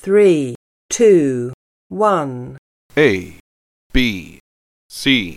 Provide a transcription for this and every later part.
3, 2, 1. A, B, C.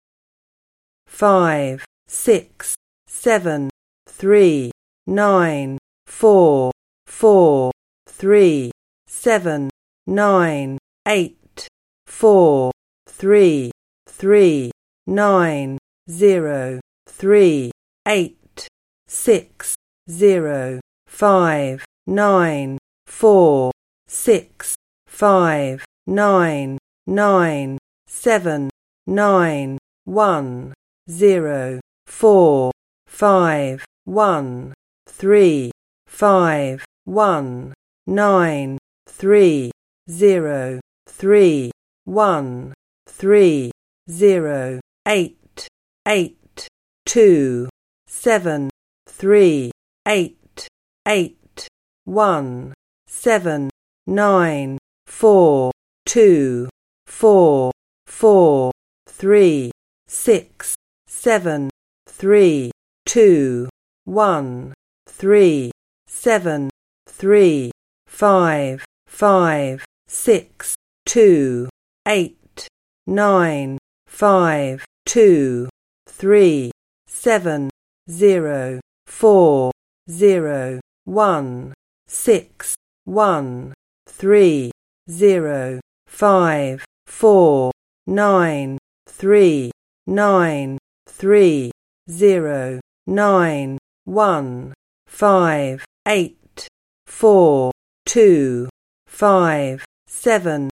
5, 6, 7, 3, 9, 4, 4, 3, 7, 9, 8, 4, 3, 3, 9, 0, 3, 8, 6, 0, 5, 9, 4, 6, 5, 9, 9, 7, 9, 1, 0, 4, 5, 1, 3, 5, 1, 9, 3, 0, 3, 1, 3, 0, 8, 8, 2, 7, 3, 8, 8, 1, 7, 9, 4, 2, 4, 4, 3, 6, 7, 3, 2, 1, 3, 7, 3, 5, 5, 6, 2, 8, 9, 5, 2, 3, 7, 0, 4, 0, 1, 6, 1, 3, 0, 5, 4, 9, 3, 9, 3, 0, 9, 1, 5, 8, 4, 2, 5, 7,